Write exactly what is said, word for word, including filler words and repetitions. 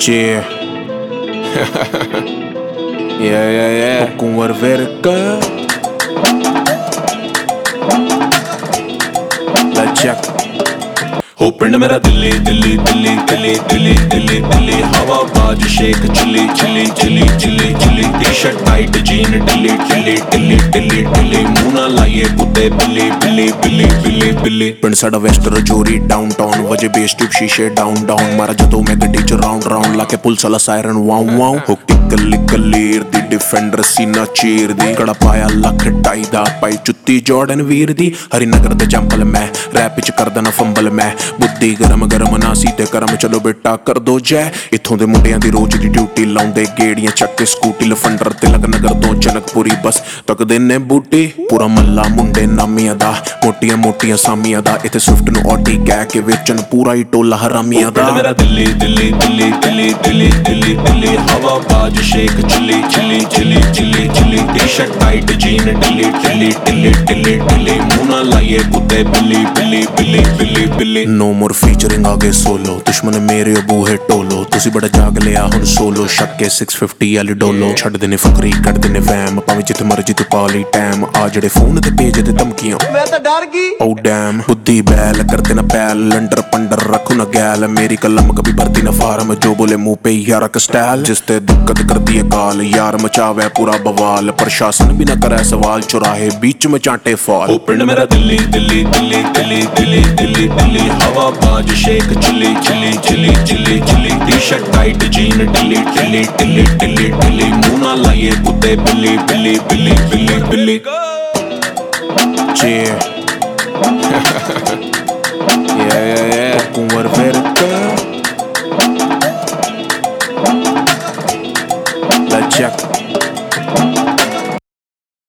Yeah. Yeah, yeah, yeah. Com Arverca. Let's check. हो पिंड मेरा दिल्ली दिल्ली दिल्ली दिल्ली दिल्ली दिल्ली दिल्ली हवा बाज Sheikh Chilli Chilli Chilli Chilli Chilli T shirt tight jean ढिल्ली ढिल्ली ढिल्ली ढिल्ली ढिल्ली मुंह ना लाइए कुत्ते बिल्ली बिल्ली बिल्ली बिल्ली बिल्ली पिंड साडा वेस्ट रजौरी डाउनटाउन वजे बेस ट्यूब शीशे डाउन डाउन मारा जदों मैं गड्डी च राउंड राउंड लाके पुलिस वाला सायरन वाऊ वाऊ हो टिकली कलीर दी डिफेंडर सीना चीर दी कड़ा पाया लख ढाई दा पाई जुत्ती जॉर्डन वीर दी हरिनगर दे जंपल मैं रैप च करदा ना फंबल मैं बुद्धि गरम गरम ना सीते करम चलो बेटा कर दो जय इत्थों दे मुंडियां दी रोज दी ड्यूटी लाउंदे गेड़ियां चक के स्कूटी लफंडर तिलक नगर तो जनकपुरी बस तकदे ने बूटी पूरा मल्ला मुंडे नामियां दा मोटियां मोटियां सामियां दा इत्थे स्विफ्ट नु ऑडी कह के वेचन पूरा ही टोला हरामियां दा मेरा दिल्ली दिल्ली दिल्ली दिल्ली दिल्ली दिल्ली दिल्ली हवा बाज Sheikh Chilli Chilli Chilli Chilli Chilli T shirt tight jean ढिल्ली ढिल्ली ढिल्ली ढिल्ली ढिल्ली मुंह ना लाइए कुत्ते बिल्ली बिल्ली बिल्ली बिल्ली बिल्ली नो मोर फीचरिंग आगे सोलो दुश्मन मेरे अबू है टोलो तुसी बड़ा जाग लिया हुन सोलो शक के सिक्स फिफ्टी वाली डोलो छड़ देने फकरी कट देने वैम भावें जिथे मर्जी तू पाली टाइम आ जड़े फोन ते भेज दे धमकियां मैं तो डर गई ओ डैम बुद्धि बैल करते ना पैल लंडर पंडर रखो ना गैल मेरी कलम कभी भरती ना फार्म जो बोले मुंह पे यार का स्टाइल जिसते दिक्कत कर दी है काल यार मचावे पूरा बवाल प्रशासन भी ना करे सवाल चौराहे बीच में चांटे फॉल हो पिंड मेरा दिल्ली दिल्ली दिल्ली दिल्ली दिल्ली दिल्ली दिल्ली हवा बाज Sheikh Chilli Chilli Chilli Chilli Chilli T shirt tight jean ढिल्ली ढिल्ली ढिल्ली ढिल्ली ढिल्ली मुंह ना लाइए कुत्ते बिल्ली बिल्ली बिल्ली बिल्ली बिल्ली Yeah. Yeah, yeah, yeah. Com Arverca. Let's check.